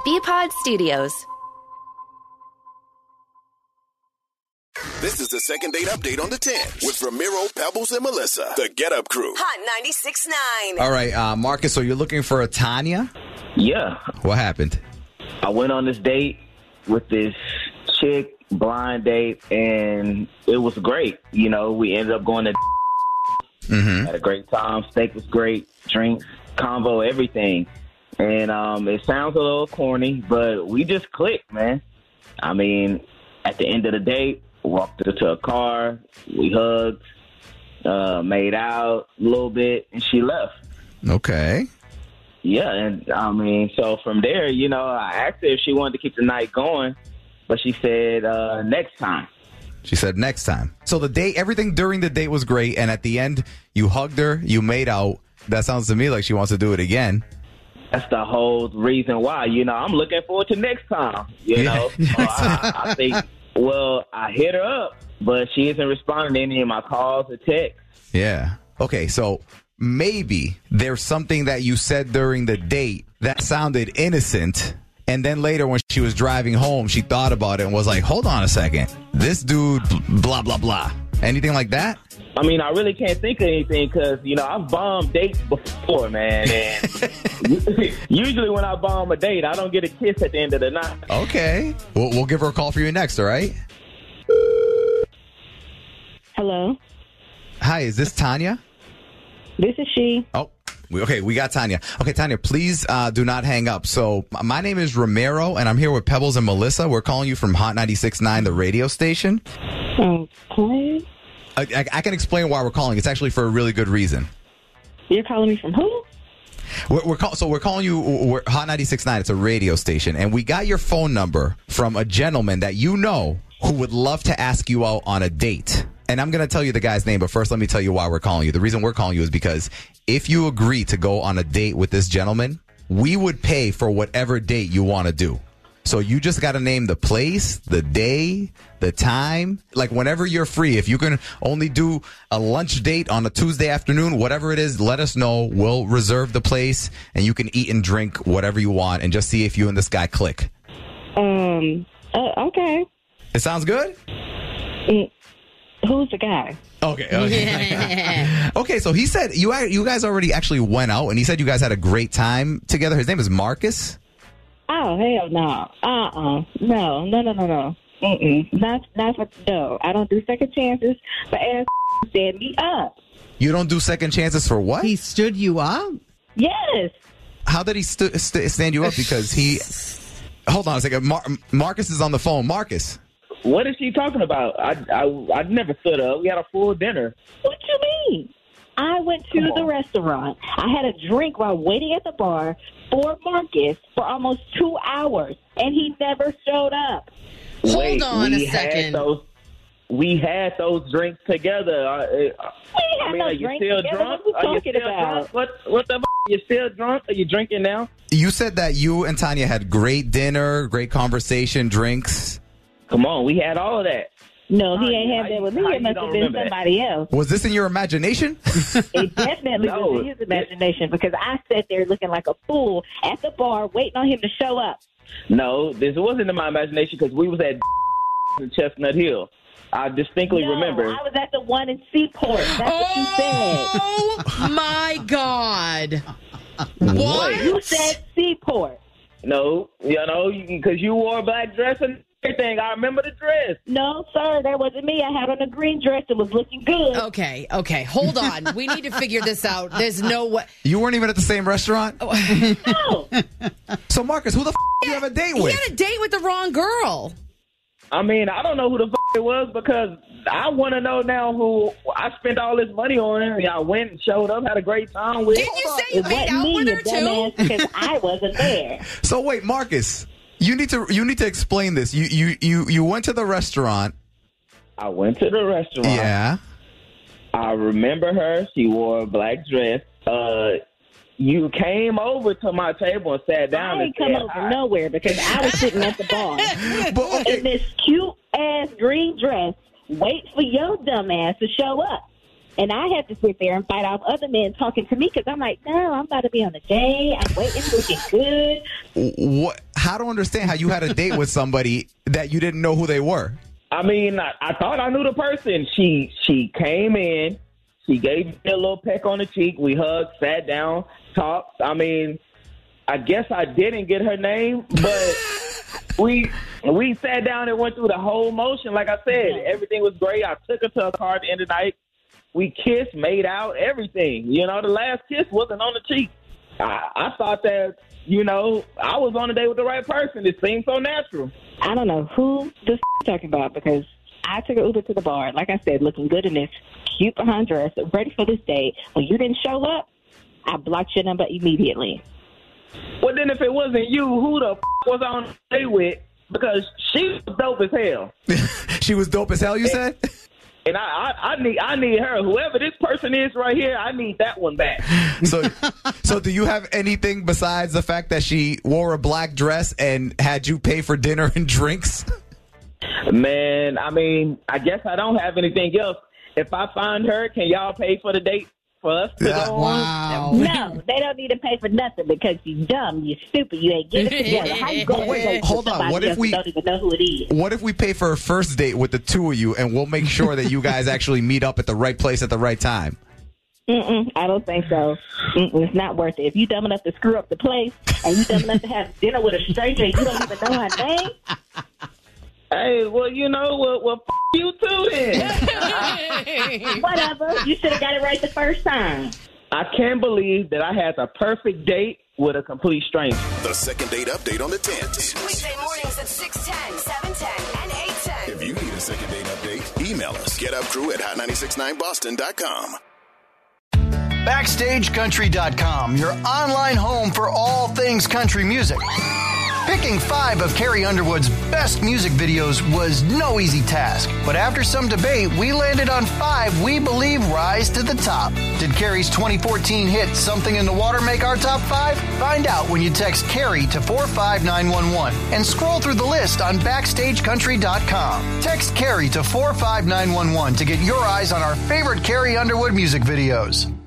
BPod Studios. This is the second date update on the 10 with Ramiro, Pebbles, and Melissa. The Get Up Crew. Hot 96.9. All right, Marcus, so you're looking for a Tanya? Yeah. What happened? I went on this date with this chick, blind date, and it was great. You know, we ended up going to had a great time. Steak was great. Drinks, convo, everything. And it sounds a little corny, but we just clicked, man. I mean, at the end of the date, walked her to a car, we hugged, made out a little bit, and she left. Okay. Yeah, and I mean, so from there, you know, I asked her if she wanted to keep the night going, but she said next time. She said next time. So the date, everything during the date was great, and at the end, you hugged her, you made out. That sounds to me like she wants to do it again. That's the whole reason why. You know, I'm looking forward to next time, you know. So I think, well, I hit her up, but she isn't responding to any of my calls or texts. Yeah. Okay, so maybe there's something that you said during the date that sounded innocent, and then later when she was driving home, she thought about it and was like, hold on a second. This dude, blah, blah, blah. Anything like that? I mean, I really can't think of anything because, you know, I've bombed dates before, man. And usually when I bomb a date, I don't get a kiss at the end of the night. Okay. We'll give her a call for you next, all right? Hello. Hi, is this Tanya? This is she. Oh, okay, we got Tanya. Okay, Tanya, please do not hang up. So my name is Ramiro, and I'm here with Pebbles and Melissa. We're calling you from Hot 96.9, the radio station. Okay. I can explain why we're calling. It's actually for a really good reason. You're calling me from who? We're calling you. We're Hot 96.9. It's a radio station, and we got your phone number from a gentleman that you know who would love to ask you out on a date. And I'm going to tell you the guy's name, but first let me tell you why we're calling you. The reason we're calling you is because if you agree to go on a date with this gentleman, we would pay for whatever date you want to do. So you just got to name the place, the day, the time, like whenever you're free. If you can only do a lunch date on a Tuesday afternoon, whatever it is, let us know. We'll reserve the place and you can eat and drink whatever you want and just see if you and this guy click. Okay. It sounds good? Who's the guy? Okay. Okay, so he said you guys already actually went out and he said you guys had a great time together. His name is Marcus. Oh, hell no. No. No. I don't do second chances, but ass set me up. You don't do second chances for what? He stood you up? Yes. How did he stand you up? Because he... Hold on a second. Marcus is on the phone. Marcus. What is she talking about? I never stood up. We had a full dinner. What you mean? I went to the restaurant. I had a drink while waiting at the bar for Marcus for almost 2 hours, and he never showed up. Hold on a second. We had those drinks together. Are you still drunk? Are you still drunk? What the f***? You still drunk? Are you drinking now? You said that you and Tanya had great dinner, great conversation, drinks. Come on, we had all of that. No, he ain't had that with me. It must have been somebody else. Was this in your imagination? It definitely was in his imagination because I sat there looking like a fool at the bar waiting on him to show up. No, this wasn't in my imagination because we was at in Chestnut Hill. I distinctly remember. I was at the one in Seaport. That's what you said. Oh, my God. What? You said Seaport. No, because you wore a black dress and everything. I remember the dress. No, sir, that wasn't me. I had on a green dress. It was looking good. Okay. Hold on. We need to figure this out. There's no way. You weren't even at the same restaurant? No. So, Marcus, who the do you have a date with? He had a date with the wrong girl. I mean, I don't know who the it was because I want to know now who I spent all this money on. I went and showed up, had a great time with. Didn't you say you made out with her too? Because I wasn't there. So wait, Marcus, you need to explain this. You went to the restaurant. I went to the restaurant. Yeah. I remember her. She wore a black dress. You came over to my table and sat down. I ain't come over nowhere because I was sitting at the bar in this cute ass green dress, wait for your dumb ass to show up. And I had to sit there and fight off other men talking to me because I'm like, no, I'm about to be on a date. I'm waiting, looking good. What? I don't understand how you had a date with somebody that you didn't know who they were. I mean, I thought I knew the person. She came in. She gave me a little peck on the cheek. We hugged, sat down, talked. I mean, I guess I didn't get her name, but we sat down and went through the whole motion. Like I said, everything was great. I took her to a car at the end of the night. We kissed, made out, everything. You know, the last kiss wasn't on the cheek. I thought that, you know, I was on a date with the right person. It seemed so natural. I don't know who this talking about because I took an Uber to the bar, like I said, looking good in this cute behind dress, ready for this date. When you didn't show up, I blocked your number immediately. Well, then if it wasn't you, who the was I on a date with? Because she was dope as hell. She was dope as hell, you said? And I need her. Whoever this person is right here, I need that one back. So do you have anything besides the fact that she wore a black dress and had you pay for dinner and drinks? Man, I mean, I guess I don't have anything else. If I find her, can y'all pay for the date for us to go on? No, they don't need to pay for nothing because you're dumb, you're stupid, you ain't get it together. How you going to hold on? What if we don't even know who it is? What if we pay for a first date with the two of you, and we'll make sure that you guys actually meet up at the right place at the right time? I don't think so. It's not worth it. If you dumb enough to screw up the place and you dumb enough to have dinner with a stranger and you don't even know her name. Hey, well, you know, well, you too then. Whatever. You should have got it right the first time. I can't believe that I had the perfect date with a complete stranger. The second date update on the 10s. Weekday mornings at 6:10, 7:10, and 8:10. If you need a second date update, email us. GetUpCrew@hot969boston.com. BackstageCountry.com, your online home for all things country music. Picking 5 of Carrie Underwood's best music videos was no easy task, but after some debate, we landed on 5 we believe rise to the top. Did Carrie's 2014 hit Something in the Water make our top 5? Find out when you text Carrie to 45911 and scroll through the list on BackstageCountry.com. Text Carrie to 45911 to get your eyes on our favorite Carrie Underwood music videos.